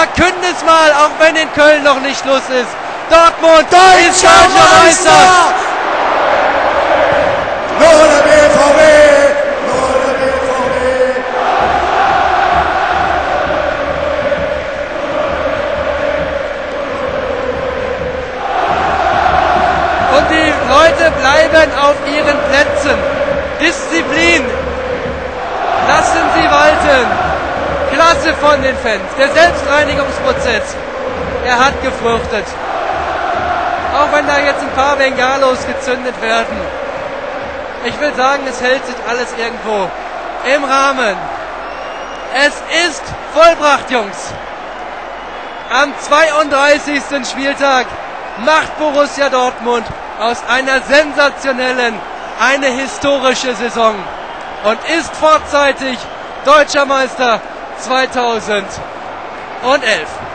verkünde es mal, auch wenn in Köln noch nicht Schluss ist. Dortmund ist deutscher Meister! Nur der BVB! Nur der BVB! Und die Leute bleiben auf ihren Plätzen. Disziplin. Lassen sie walten. Klasse von den Fans. Der Selbstreinigungsprozess, er hat gefruchtet. Auch wenn da jetzt ein paar Bengalos gezündet werden. Ich will sagen, es hält sich alles irgendwo im Rahmen. Es ist vollbracht, Jungs. Am 32. Spieltag macht Borussia Dortmund aus einer sensationellen eine historische Saison und ist vorzeitig Deutscher Meister 2011.